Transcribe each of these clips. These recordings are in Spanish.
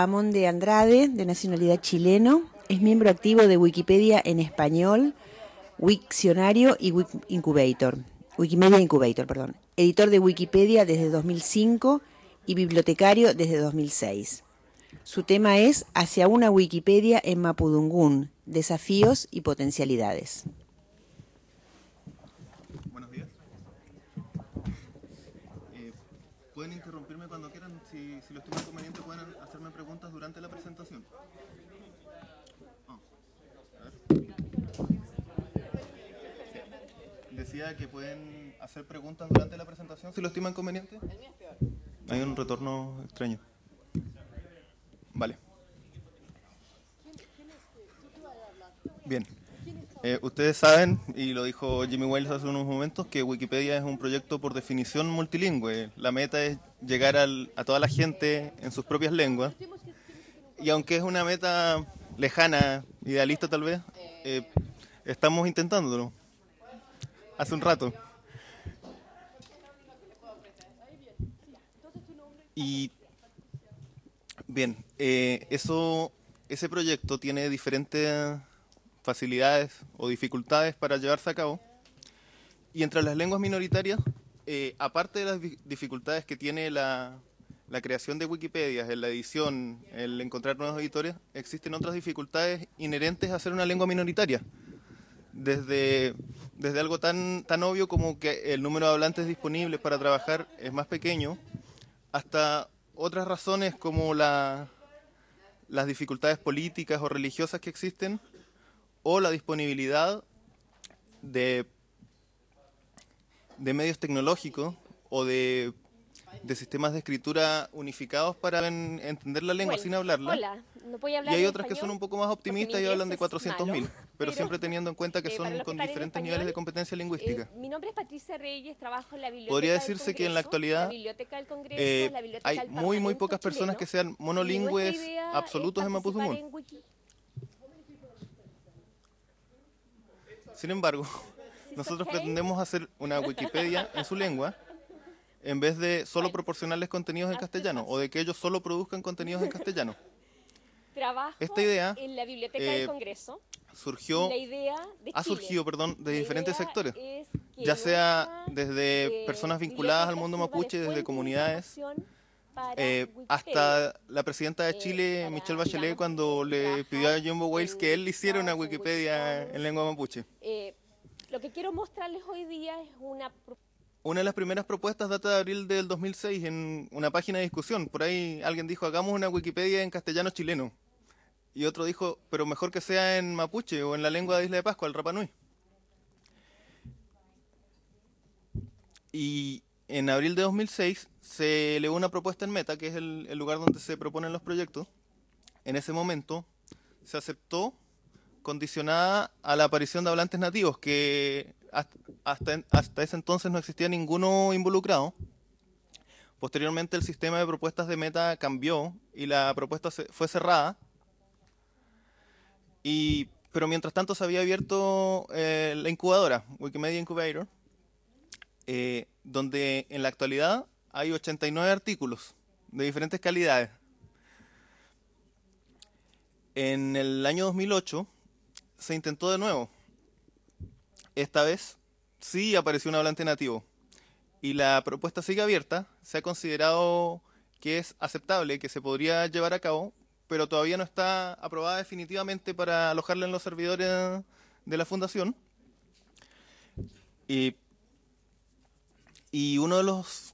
Ramón de Andrade, de nacionalidad chileno, es miembro activo de Wikipedia en español, Wikcionario y Wikimedia Incubator, perdón. Editor de Wikipedia desde 2005 y bibliotecario desde 2006. Su tema es Hacia una Wikipedia en Mapudungún, desafíos y potencialidades. Buenos días. Pueden interrumpirme cuando quieran, si lo estiman conveniente pueden hacerme preguntas durante la presentación. Decía que pueden hacer preguntas durante la presentación si lo estiman conveniente. Hay un retorno extraño. Vale. Bien. Ustedes saben, y lo dijo Jimmy Wales hace unos momentos, que Wikipedia es un proyecto por definición multilingüe. La meta es llegar a toda la gente en sus propias lenguas. Y aunque es una meta lejana, idealista tal vez, estamos intentándolo. Hace un rato. Y bien, ese proyecto tiene diferentes facilidades o dificultades para llevarse a cabo. Y entre las lenguas minoritarias, aparte de las dificultades que tiene la creación de Wikipedia, en la edición, el encontrar nuevos editores, existen otras dificultades inherentes a ser una lengua minoritaria. Desde algo tan obvio como que el número de hablantes disponibles para trabajar es más pequeño, hasta otras razones como las dificultades políticas o religiosas que existen, o la disponibilidad de medios tecnológicos o de sistemas de escritura unificados para entender la lengua sin hablarla. Hola, no voy a hablar y hay en otras que son español un poco más optimistas y hablan de 400.000, pero siempre pero, teniendo en cuenta que son con diferentes niveles de competencia lingüística. Mi nombre es Patricia Reyes, trabajo en la Biblioteca Podría del decirse Congreso, que en la actualidad la Biblioteca del Congreso, la Biblioteca hay del muy Parlamento pocas personas chileno, que sean y monolingües nuestra idea absolutos es en participar Mapudungún. en Wiki. Sin embargo, nosotros pretendemos hacer una Wikipedia en su lengua, en vez de solo proporcionarles contenidos en castellano, o de que ellos solo produzcan contenidos en castellano. Trabajo Esta idea en la Biblioteca del Congreso. surgió de diferentes sectores, ya sea desde personas vinculadas al mundo mapuche, desde comunidades, hasta la presidenta de Chile, Michelle Bachelet, cuando le pidió a Jumbo Wales que él hiciera una Wikipedia en lengua mapuche. Lo que quiero mostrarles hoy día es una de las primeras propuestas data de abril del 2006 en una página de discusión. Por ahí alguien dijo, hagamos una Wikipedia en castellano chileno. Y otro dijo, pero mejor que sea en mapuche o en la lengua de Isla de Pascua, el Rapa Nui. Y en abril de 2006 se elevó una propuesta en Meta, que es el lugar donde se proponen los proyectos. En ese momento se aceptó, condicionada a la aparición de hablantes nativos, que hasta ese entonces no existía ninguno involucrado. Posteriormente el sistema de propuestas de Meta cambió y la propuesta fue cerrada. Pero mientras tanto se había abierto la incubadora, Wikimedia Incubator, donde en la actualidad hay 89 artículos de diferentes calidades. En el año 2008 se intentó de nuevo. Esta vez sí apareció un hablante nativo. Y la propuesta sigue abierta. Se ha considerado que es aceptable, que se podría llevar a cabo, pero todavía no está aprobada definitivamente para alojarla en los servidores de la fundación. Y uno de los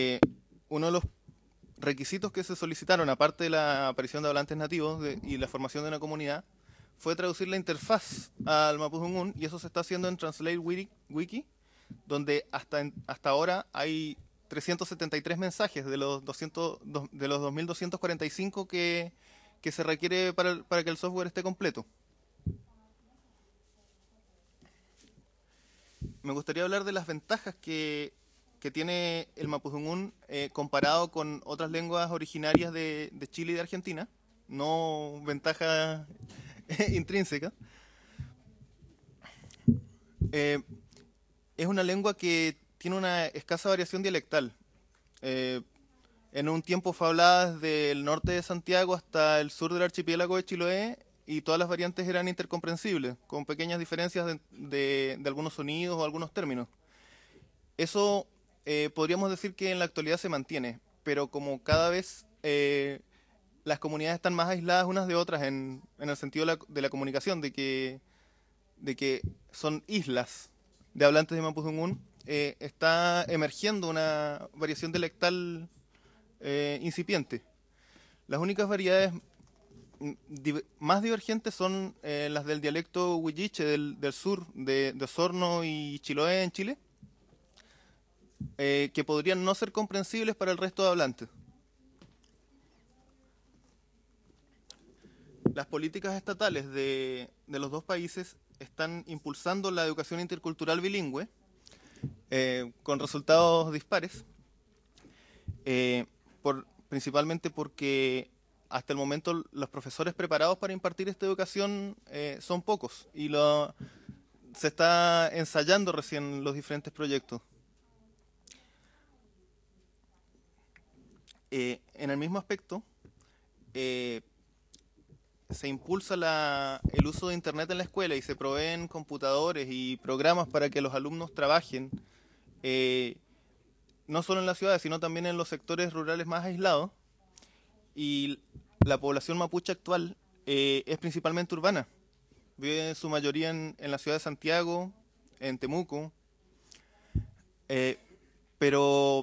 requisitos que se solicitaron, aparte de la aparición de hablantes nativos y la formación de una comunidad, fue traducir la interfaz al Mapudungún, y eso se está haciendo en Translate Wiki, donde hasta ahora hay 373 mensajes de los 2.245 que se requiere para que el software esté completo. Me gustaría hablar de las ventajas que tiene el Mapudungún comparado con otras lenguas originarias de Chile y de Argentina, no ventajas intrínsecas. Es una lengua que tiene una escasa variación dialectal. Es en un tiempo fue hablada desde el norte de Santiago hasta el sur del archipiélago de Chiloé, y todas las variantes eran intercomprensibles, con pequeñas diferencias de algunos sonidos o algunos términos. Eso podríamos decir que en la actualidad se mantiene, pero como cada vez las comunidades están más aisladas unas de otras en el sentido de la comunicación, de que son islas de hablantes de Mapudungun, está emergiendo una variación dialectal incipiente. Las únicas variedades más divergentes son las del dialecto huilliche del sur, de Osorno y Chiloé en Chile, que podrían no ser comprensibles para el resto de hablantes. Las políticas estatales de los dos países están impulsando la educación intercultural bilingüe, con resultados dispares, principalmente porque hasta el momento los profesores preparados para impartir esta educación son pocos, y se está ensayando recién los diferentes proyectos. En el mismo aspecto, se impulsa el uso de Internet en la escuela y se proveen computadores y programas para que los alumnos trabajen, no solo en las ciudades, sino también en los sectores rurales más aislados. Y la población mapuche actual es principalmente urbana. Vive en su mayoría en la ciudad de Santiago, en Temuco, pero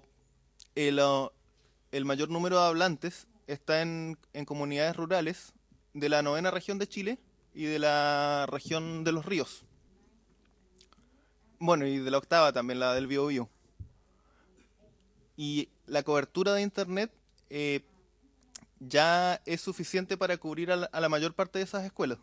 el mayor número de hablantes está en comunidades rurales de la 9ª región de Chile y de la región de los ríos. Bueno, y de la 8ª también, la del Biobío. Y la cobertura de Internet ya es suficiente para cubrir a la mayor parte de esas escuelas.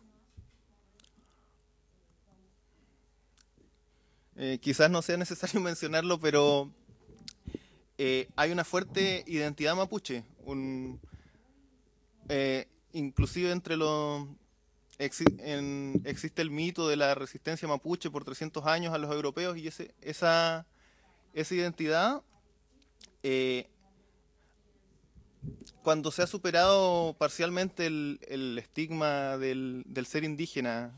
Quizás no sea necesario mencionarlo, pero hay una fuerte identidad mapuche, inclusive entre existe el mito de la resistencia mapuche por 300 años a los europeos, y esa identidad, cuando se ha superado parcialmente el estigma del ser indígena,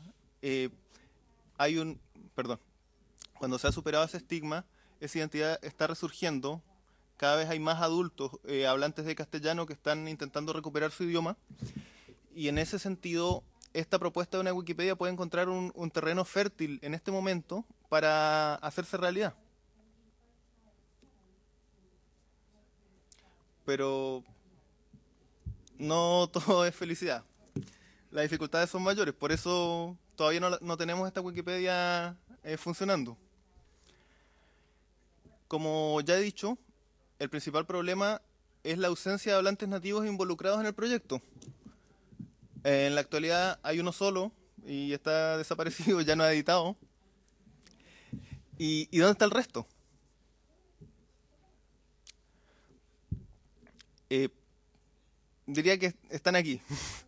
cuando se ha superado ese estigma, esa identidad está resurgiendo. Cada vez hay más adultos hablantes de castellano que están intentando recuperar su idioma, y en ese sentido esta propuesta de una Wikipedia puede encontrar un terreno fértil en este momento para hacerse realidad. Pero no todo es felicidad. Las dificultades son mayores, por eso todavía no tenemos esta Wikipedia funcionando. Como ya he dicho, el principal problema es la ausencia de hablantes nativos involucrados en el proyecto. En la actualidad hay uno solo y está desaparecido, ya no ha editado. ¿Y dónde está el resto? Diría que están aquí.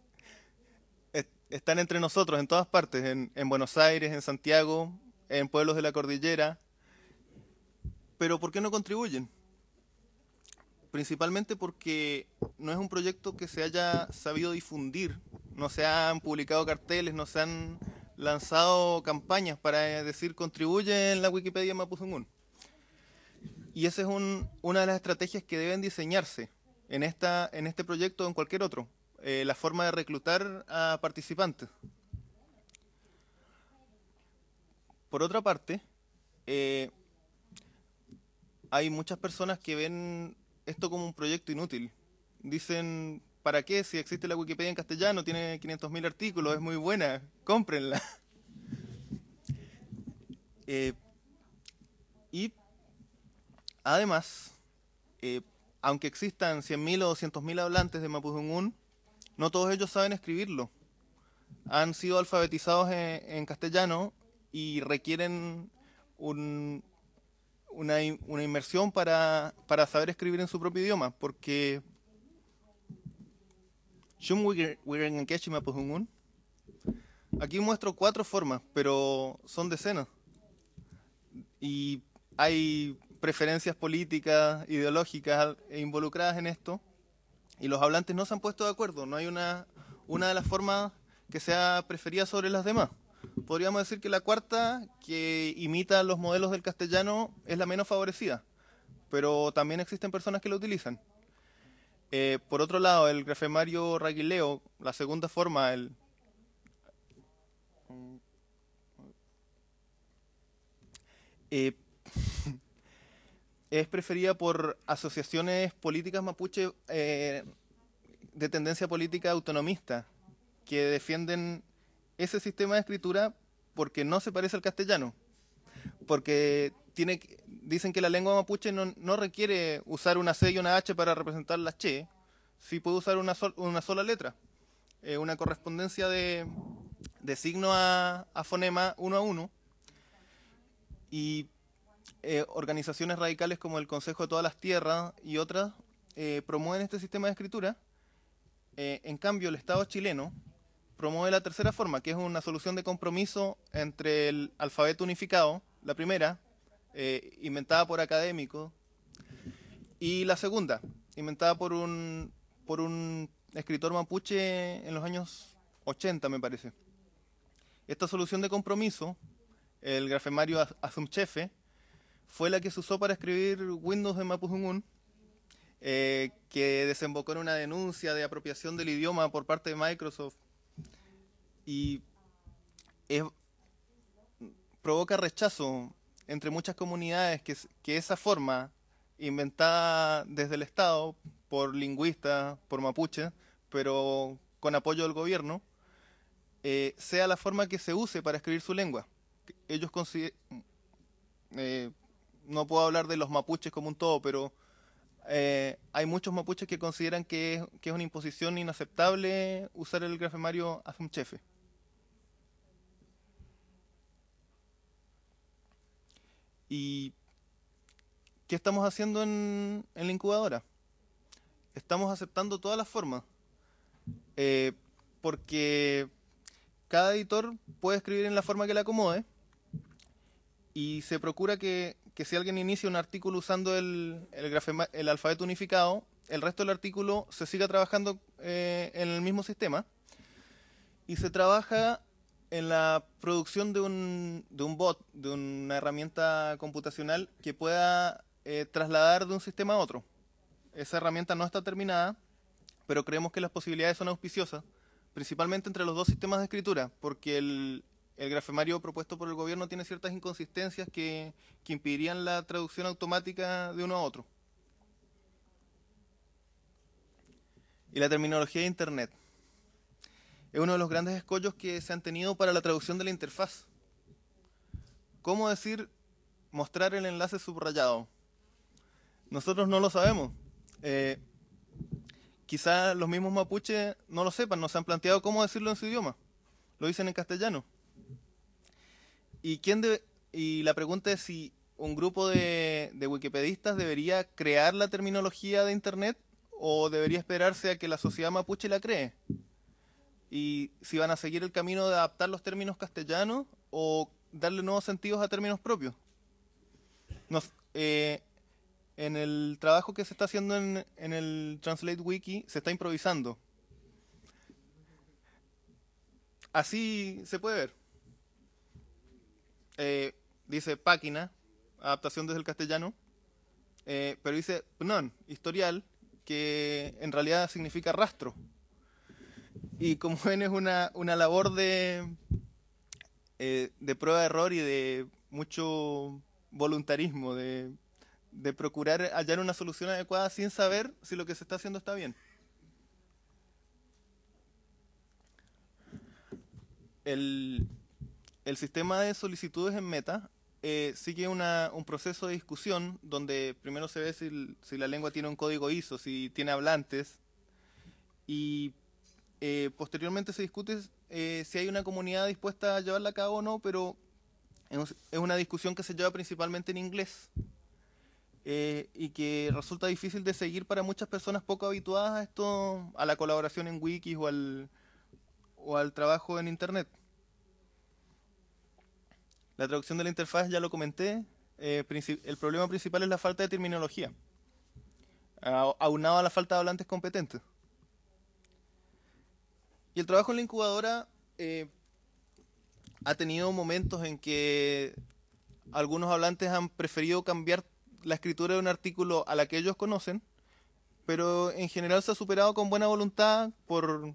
Están entre nosotros, en todas partes, en Buenos Aires, en Santiago, en pueblos de la cordillera. Pero ¿por qué no contribuyen? Principalmente porque no es un proyecto que se haya sabido difundir, no se han publicado carteles, no se han lanzado campañas para decir contribuye en la Wikipedia Mapudungun. Y esa es una de las estrategias que deben diseñarse en este proyecto o en cualquier otro, la forma de reclutar a participantes. Por otra parte, hay muchas personas que ven esto como un proyecto inútil. Dicen, ¿para qué? Si existe la Wikipedia en castellano, tiene 500.000 artículos, es muy buena, cómprenla. Y además, aunque existan 100.000 o 200.000 hablantes de Mapudungun, no todos ellos saben escribirlo. Han sido alfabetizados en castellano y requieren una inmersión para saber escribir en su propio idioma, porque aquí muestro 4 formas, pero son decenas. Y hay preferencias políticas, ideológicas involucradas en esto, y los hablantes no se han puesto de acuerdo. No hay una de las formas que sea preferida sobre las demás. Podríamos decir que la cuarta, que imita los modelos del castellano, es la menos favorecida, pero también existen personas que lo utilizan. Por otro lado, el grafemario Raguileo, la segunda forma, es preferida por asociaciones políticas mapuche de tendencia política autonomista, que defienden ese sistema de escritura porque no se parece al castellano, porque dicen que la lengua mapuche no requiere usar una C y una H para representar las che, sí puede usar una sola letra, una correspondencia de signo a fonema uno a uno, y organizaciones radicales como el Consejo de Todas las Tierras y otras promueven este sistema de escritura. En cambio, el Estado chileno promueve la tercera forma, que es una solución de compromiso entre el alfabeto unificado, la primera, inventada por académicos, y la segunda, inventada por un escritor mapuche en los años 80, me parece. Esta solución de compromiso, el grafemario Asumchefe, fue la que se usó para escribir Windows en Mapudungun, que desembocó en una denuncia de apropiación del idioma por parte de Microsoft, y provoca rechazo entre muchas comunidades que esa forma, inventada desde el Estado por lingüistas, por mapuches, pero con apoyo del gobierno, sea la forma que se use para escribir su lengua. Ellos no puedo hablar de los mapuches como un todo, pero hay muchos mapuches que consideran que es una imposición inaceptable usar el grafemario Asumchefe. ¿Y qué estamos haciendo en la incubadora? Estamos aceptando todas las formas, porque cada editor puede escribir en la forma que le acomode, y se procura que si alguien inicia un artículo usando el alfabeto unificado, el resto del artículo se siga trabajando en el mismo sistema, y se trabaja en la producción de un bot, de una herramienta computacional que pueda trasladar de un sistema a otro. Esa herramienta no está terminada, pero creemos que las posibilidades son auspiciosas, principalmente entre los dos sistemas de escritura, porque el grafemario propuesto por el gobierno tiene ciertas inconsistencias que impedirían la traducción automática de uno a otro. Y la terminología de Internet es uno de los grandes escollos que se han tenido para la traducción de la interfaz. ¿Cómo decir mostrar el enlace subrayado? Nosotros no lo sabemos. Quizás los mismos mapuches no lo sepan, no se han planteado cómo decirlo en su idioma. Lo dicen en castellano. Y la pregunta es si un grupo de wikipedistas debería crear la terminología de Internet o debería esperarse a que la sociedad mapuche la cree. Y si van a seguir el camino de adaptar los términos castellanos o darle nuevos sentidos a términos propios. En el trabajo que se está haciendo en el Translate Wiki se está improvisando. Así se puede ver. Dice página, adaptación desde el castellano, pero dice pnon, historial, que en realidad significa rastro. Y como ven, es una labor de prueba de error y de mucho voluntarismo, de procurar hallar una solución adecuada sin saber si lo que se está haciendo está bien. El sistema de solicitudes en Meta sigue un proceso de discusión donde primero se ve si la lengua tiene un código ISO, si tiene hablantes, y posteriormente se discute si hay una comunidad dispuesta a llevarla a cabo o no, pero es una discusión que se lleva principalmente en inglés, y que resulta difícil de seguir para muchas personas poco habituadas a la colaboración en wikis o al trabajo en Internet. La traducción de la interfaz ya lo comenté, el problema principal es la falta de terminología, aunado a la falta de hablantes competentes. Y el trabajo en la incubadora ha tenido momentos en que algunos hablantes han preferido cambiar la escritura de un artículo a la que ellos conocen, pero en general se ha superado con buena voluntad por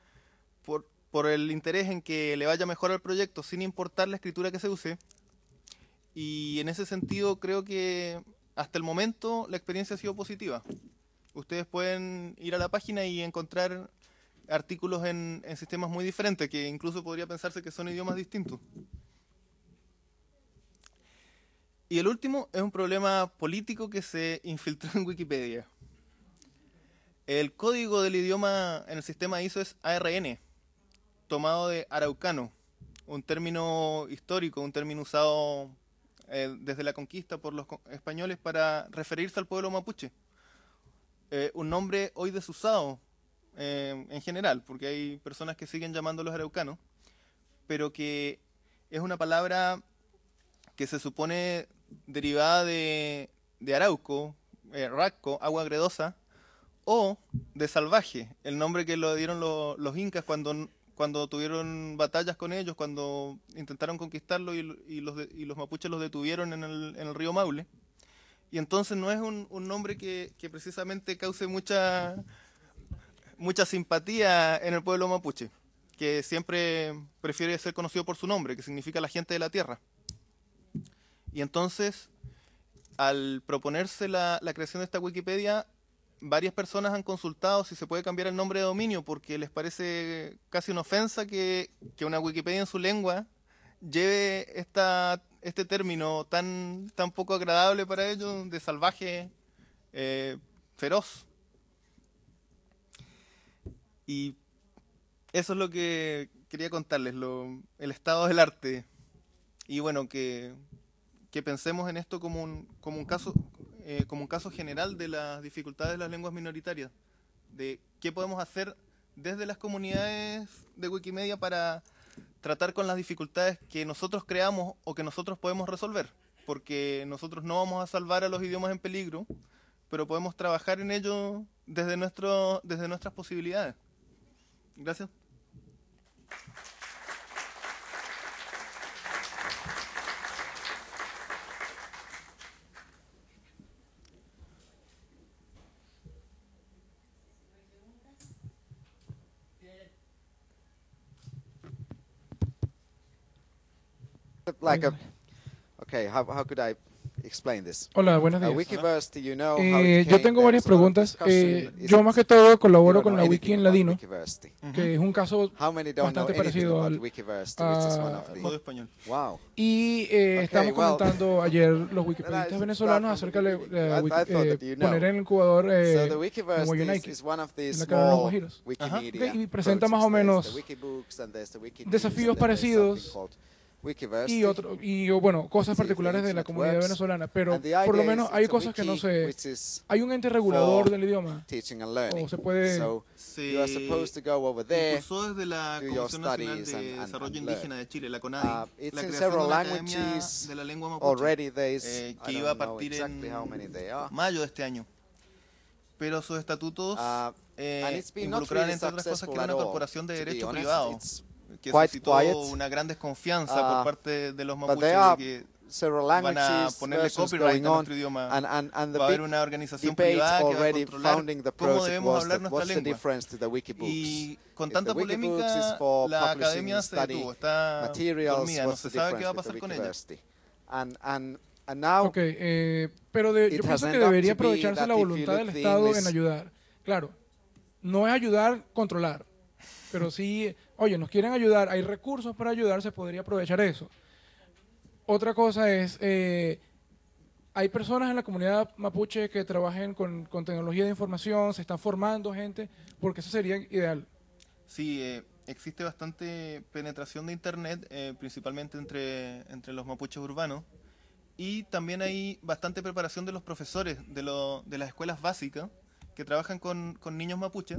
el interés en que le vaya mejor al proyecto, sin importar la escritura que se use. Y en ese sentido creo que hasta el momento la experiencia ha sido positiva. Ustedes pueden ir a la página y encontrar artículos en sistemas muy diferentes, que incluso podría pensarse que son idiomas distintos. Y el último es un problema político que se infiltró en Wikipedia. El código del idioma en el sistema ISO es ARN, tomado de araucano, un término histórico, un término usado desde la conquista por los españoles para referirse al pueblo mapuche. Un nombre hoy desusado en general, porque hay personas que siguen llamándolos araucanos, pero que es una palabra que se supone derivada de arauco, rasco, agua gredosa, o de salvaje, el nombre que lo dieron los incas cuando tuvieron batallas con ellos, cuando intentaron conquistarlo y los mapuches los detuvieron en el río Maule. Y entonces no es un nombre que precisamente cause mucha simpatía en el pueblo mapuche, que siempre prefiere ser conocido por su nombre, que significa la gente de la tierra. Y entonces, al proponerse la creación de esta Wikipedia, varias personas han consultado si se puede cambiar el nombre de dominio, porque les parece casi una ofensa que una Wikipedia en su lengua lleve este término tan poco agradable para ellos, de salvaje, feroz. Y eso es lo que quería contarles, el estado del arte. Y bueno, que pensemos en esto como un caso general de las dificultades de las lenguas minoritarias, de qué podemos hacer desde las comunidades de Wikimedia para tratar con las dificultades que nosotros creamos o que nosotros podemos resolver, porque nosotros no vamos a salvar a los idiomas en peligro, pero podemos trabajar en ello desde nuestras posibilidades. Gracias. Okay, how could I explain this? Hola, buenos días. Wikiverse, do you know how it Yo came? tengo There varias was a lot of preguntas. discussion. Is Yo it- más que todo you colaboro don't con know la Wiki anything en about ladino, Wikiversity? que es un caso How many don't know bastante anything parecido about al... Wikiversity, which is one of the... Modo español. Wow. Y estábamos well, comentando ayer los then I wikipedistas should venezolanos start from acerca the de beginning. I thought that you know. poner en el incubador So the en Wikiverse Guayunaiki, is one of these en la cadena de los small Guajiros. Wikimedia Ok, y presenta projects. más o There's menos the Wikibooks and there's the Wikinews desafíos and then there's something parecidos called Wikiversity. y bueno, cosas See if the particulares de la internet comunidad works. venezolana, pero And the por lo idea menos is hay it's a cosas que no wiki se... which is Hay un ente regulador for del idioma, teaching and learning. o se puede... So you are supposed to go over there. Impulsó desde la do your Comisión Nacional studies de and Desarrollo learn. Indígena de Chile, la CONADI, It's la in creación de several una academia languages de la lengua mapuche, already. There's que I iba a don't know partir exactly how many en they are. mayo de este año. Pero sus estatutos And it's been not involucraban, really entre otras cosas, que successful era at una all, corporación de to be derecho honest. privado, It's que quite suscitó quiet. una gran desconfianza por parte de los But mapuches there de are que several van a languages ponerle versions copyright going a on, nuestro idioma. and the Va a haber big una organización debate privada que va a already controlar founding the cómo project debemos was hablar that nuestra what's the lengua. difference to the Wikibooks? Y con If tanta the Wikibooks is polémica, for la publishing academia se study detuvo, está materials, dormida, no what's se the sabe qué va a difference with pasar the con ella. Wikiversity? And now Ok, pero yo It pienso has que ended up debería to be aprovecharse that la if you voluntad look del the Estado en English- ayudar. Claro, no es ayudar, controlar, pero sí, oye, nos quieren ayudar, hay recursos para ayudar, se podría aprovechar eso. Otra cosa es, hay personas en la comunidad mapuche que trabajen con tecnología de información, se están formando gente, porque eso sería ideal. Sí, existe bastante penetración de Internet, principalmente entre los mapuches urbanos, y también hay bastante preparación de los profesores de las escuelas básicas que trabajan con niños mapuches,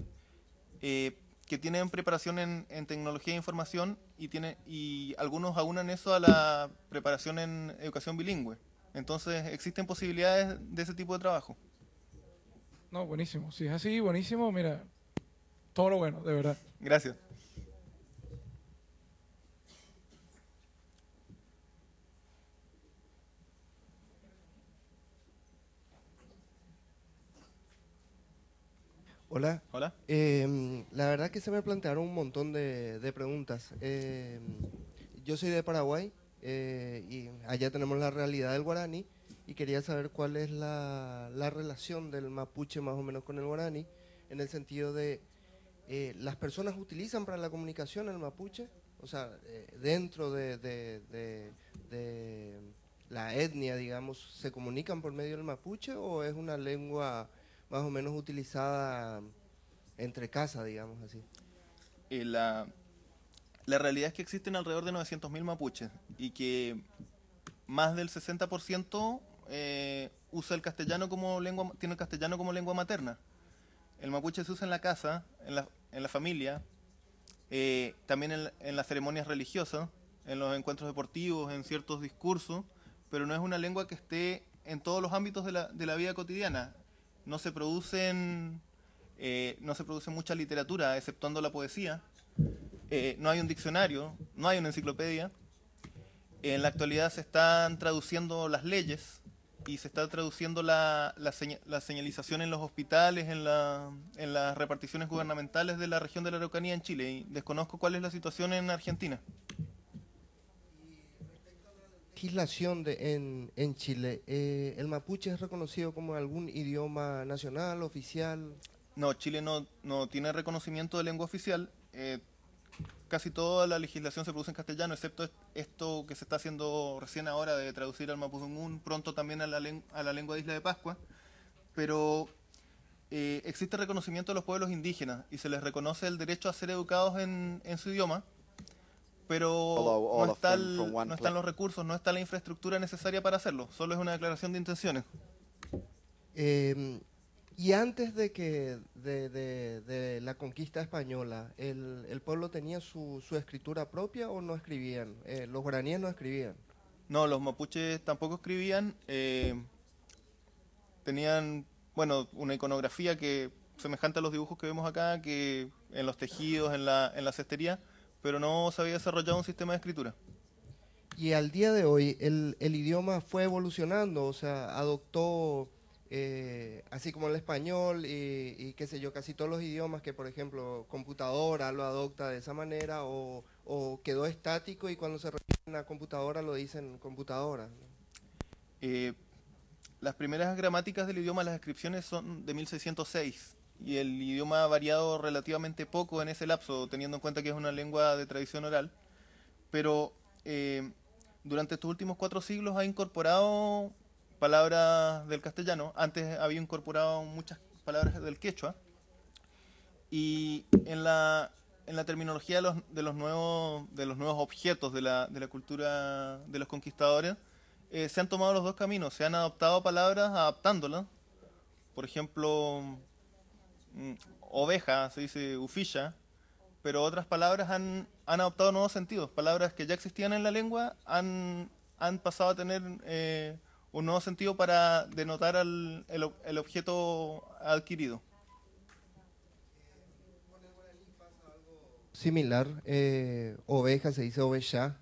que tienen preparación en tecnología de información y algunos aunan eso a la preparación en educación bilingüe. Entonces existen posibilidades de ese tipo de trabajo. No, buenísimo. Si es así, buenísimo, mira, todo lo bueno, de verdad. Gracias. Hola. Hola. La verdad que se me plantearon un montón de preguntas. Yo soy de Paraguay y allá tenemos la realidad del guaraní y quería saber cuál es la relación del mapuche más o menos con el guaraní, en el sentido de las personas utilizan para la comunicación el mapuche, o sea, dentro de la etnia, digamos, ¿se comunican por medio del mapuche o es una lengua más o menos utilizada entre casas, digamos así? La realidad es que existen alrededor de 900.000 mapuches y que más del 60% usa el castellano como lengua, tiene el castellano como lengua materna. El mapuche se usa en la casa, en la familia, también en las ceremonias religiosas, en los encuentros deportivos, en ciertos discursos, pero no es una lengua que esté en todos los ámbitos de la vida cotidiana. No se producen mucha literatura, exceptuando la poesía. No hay un diccionario, no hay una enciclopedia. En la actualidad se están traduciendo las leyes y se está traduciendo la señalización en los hospitales, en las reparticiones gubernamentales de la región de la Araucanía en Chile. Y desconozco cuál es la situación en Argentina. Legislación en Chile, ¿el mapuche es reconocido como algún idioma nacional, oficial? No, Chile no tiene reconocimiento de lengua oficial. Casi toda la legislación se produce en castellano, excepto esto que se está haciendo recién ahora de traducir al mapudungún, pronto también a la lengua de Isla de Pascua. Pero existe reconocimiento de los pueblos indígenas y se les reconoce el derecho a ser educados en su idioma, pero no están los recursos, no está la infraestructura necesaria para hacerlo, solo es una declaración de intenciones. Y antes de la conquista española, ¿el pueblo tenía su escritura propia o no escribían? Los guaraníes no escribían. No, los mapuches tampoco escribían. Tenían, bueno, una iconografía que semejante a los dibujos que vemos acá, que en los tejidos, en la cestería, pero no se había desarrollado un sistema de escritura. Y al día de hoy, el idioma fue evolucionando, o sea, adoptó... así como el español y qué sé yo, casi todos los idiomas que, por ejemplo, computadora lo adopta de esa manera o quedó estático y cuando se refieren a computadora lo dicen computadora. Las primeras gramáticas del idioma, las descripciones son de 1606 y el idioma ha variado relativamente poco en ese lapso, teniendo en cuenta que es una lengua de tradición oral, pero durante estos últimos 4 siglos ha incorporado palabras del castellano. Antes había incorporado muchas palabras del quechua y en la terminología de los nuevos objetos de la cultura de los conquistadores se han tomado los dos caminos, se han adoptado palabras adaptándolas. Por ejemplo, oveja se dice ufilla, pero otras palabras han adoptado nuevos sentidos. Palabras que ya existían en la lengua han pasado a tener un nuevo sentido para denotar el objeto adquirido. Similar, oveja se dice oveja,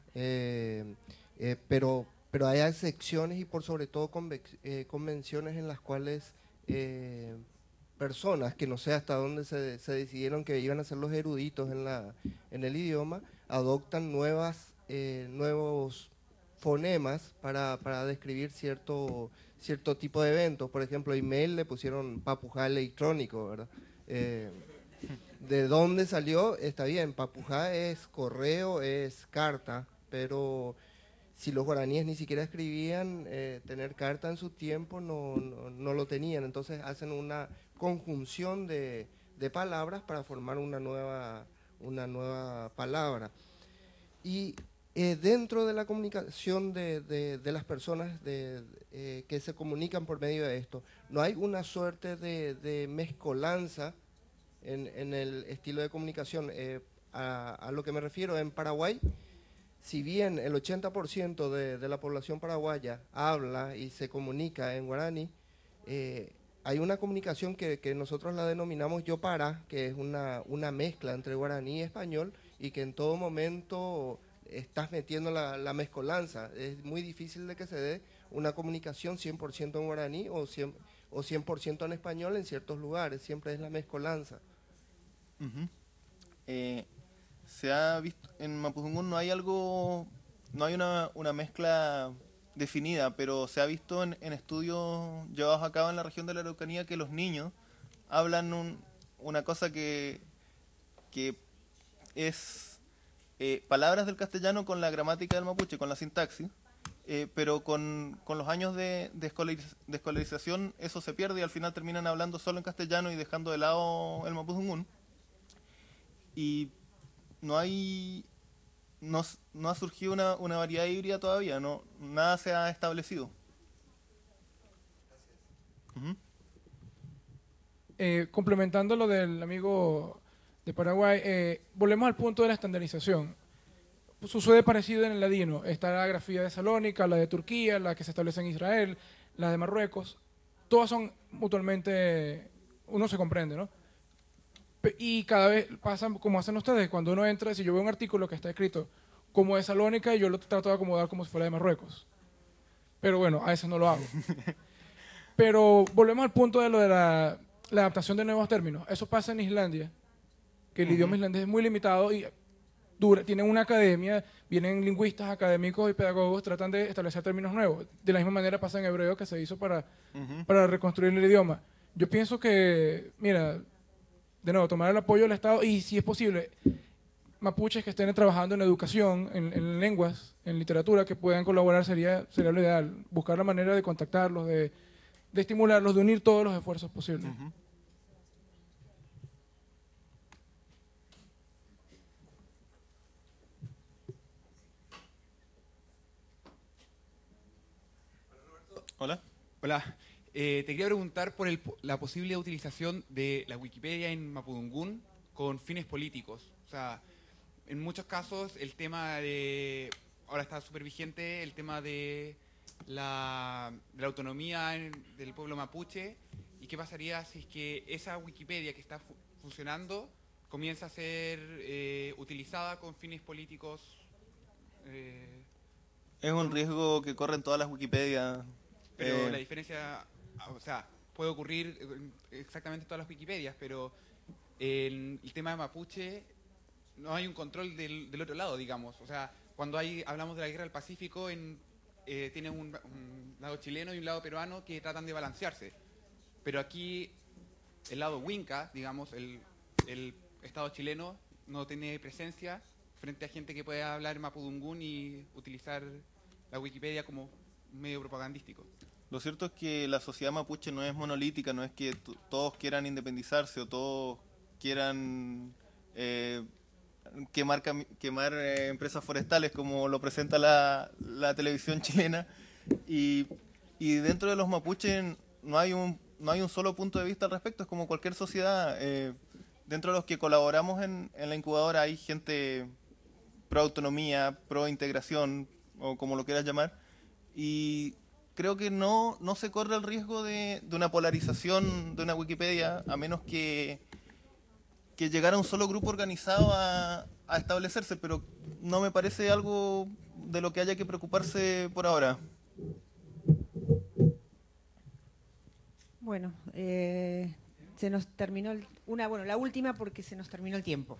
pero hay excepciones y por sobre todo convenciones en las cuales personas que no sé hasta dónde se decidieron que iban a ser los eruditos en el idioma, adoptan nuevos fonemas para describir cierto tipo de eventos. Por ejemplo, email le pusieron papujá electrónico, ¿verdad? ¿De dónde salió? Está bien, papujá es correo, es carta, pero si los guaraníes ni siquiera escribían, tener carta en su tiempo no lo tenían. Entonces hacen una conjunción de palabras para formar una nueva palabra. Y dentro de la comunicación de las personas que se comunican por medio de esto, ¿no hay una suerte de mezcolanza en el estilo de comunicación? A lo que me refiero, en Paraguay si bien el 80% de la población paraguaya habla y se comunica en guaraní, hay una comunicación que nosotros la denominamos yopara, que es una mezcla entre guaraní y español, y que en todo momento estás metiendo la mezcolanza. Es muy difícil de que se dé una comunicación 100% en guaraní o 100% en español en ciertos lugares, siempre es la mezcolanza. Se ha visto, en Mapudungun no hay una mezcla definida, pero se ha visto en estudios llevados a cabo en la región de la Araucanía que los niños hablan una cosa que es palabras del castellano con la gramática del mapuche, con la sintaxis, pero con los años de escolarización eso se pierde y al final terminan hablando solo en castellano y dejando de lado el mapudungun. Y no ha surgido una variedad híbrida todavía, nada se ha establecido. Complementando lo del amigo de Paraguay, volvemos al punto de la estandarización. Sucede parecido en el ladino. Está la grafía de Salónica, la de Turquía, la que se establece en Israel, la de Marruecos. Todas son mutuamente, uno se comprende, ¿no? Y cada vez pasa como hacen ustedes, cuando uno entra, si yo veo un artículo que está escrito como de Salónica, yo lo trato de acomodar como si fuera de Marruecos. Pero bueno, a veces no lo hago. Pero volvemos al punto de lo de la adaptación de nuevos términos. Eso pasa en Islandia, que el idioma islandés es muy limitado y tienen una academia, vienen lingüistas, académicos y pedagogos, tratan de establecer términos nuevos. De la misma manera pasa en hebreo, que se hizo para reconstruir el idioma. Yo pienso que, mira, de nuevo, tomar el apoyo del Estado y, si es posible, mapuches que estén trabajando en educación, en lenguas, en literatura, que puedan colaborar sería lo ideal. Buscar la manera de contactarlos, de estimularlos, de unir todos los esfuerzos posibles. Hola. Hola. Te quería preguntar por la posible utilización de la Wikipedia en Mapudungun con fines políticos. O sea, en muchos casos el tema de, ahora está súper vigente, el tema de la autonomía del pueblo mapuche, y qué pasaría si es que esa Wikipedia que está funcionando comienza a ser utilizada con fines políticos. Es un riesgo que corren todas las Wikipedias. Pero la diferencia, o sea, puede ocurrir exactamente en todas las Wikipedias, pero en el tema de mapuche no hay un control del otro lado, digamos. O sea, cuando hablamos de la guerra del Pacífico, tiene un lado chileno y un lado peruano que tratan de balancearse. Pero aquí el lado Winca, digamos, el Estado chileno no tiene presencia frente a gente que puede hablar mapudungún y utilizar la Wikipedia como medio propagandístico. Lo cierto es que la sociedad mapuche no es monolítica, no es que todos quieran independizarse o todos quieran quemar empresas forestales como lo presenta la televisión chilena, y dentro de los mapuches no hay un solo punto de vista al respecto. Es como cualquier sociedad. Dentro de los que colaboramos en la incubadora hay gente pro autonomía, pro integración, o como lo quieras llamar, y creo que no se corre el riesgo de una polarización de una Wikipedia, a menos que llegara un solo grupo organizado a establecerse, pero no me parece algo de lo que haya que preocuparse por ahora. Bueno, se nos terminó la última, porque se nos terminó el tiempo.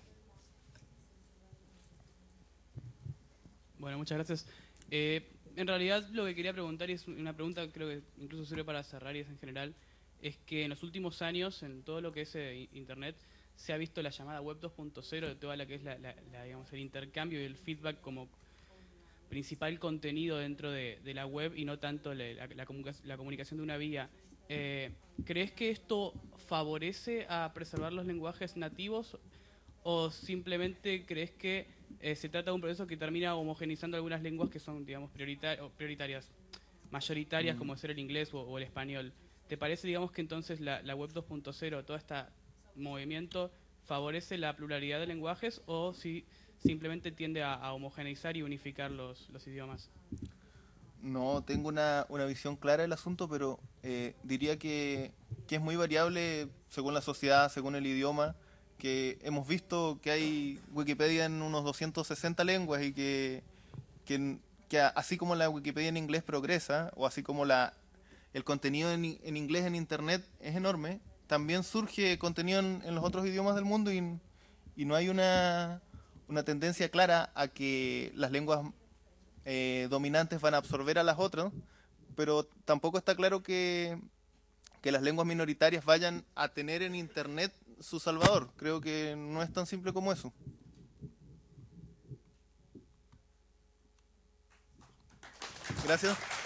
Bueno, muchas gracias. En realidad lo que quería preguntar, y es una pregunta que creo que incluso sirve para cerrar y es en general, es que en los últimos años en todo lo que es Internet se ha visto la llamada Web 2.0, de toda la que es digamos, el intercambio y el feedback como principal contenido dentro de la web y no tanto la comunicación de una vía. ¿Crees que esto favorece a preservar los lenguajes nativos o simplemente crees que se trata de un proceso que termina homogeneizando algunas lenguas que son, digamos, prioritarias, mayoritarias, como ser el inglés o el español? ¿Te parece, digamos, que entonces la Web 2.0, todo este movimiento, favorece la pluralidad de lenguajes o si simplemente tiende a homogeneizar y unificar los idiomas. No tengo una visión clara del asunto, pero diría que es muy variable según la sociedad, según el idioma, que hemos visto que hay Wikipedia en unos 260 lenguas y que así como la Wikipedia en inglés progresa, o así como el contenido en inglés en Internet es enorme, también surge contenido en los otros idiomas del mundo y no hay una tendencia clara a que las lenguas dominantes van a absorber a las otras, pero tampoco está claro que las lenguas minoritarias vayan a tener en Internet su salvador. Creo que no es tan simple como eso. Gracias.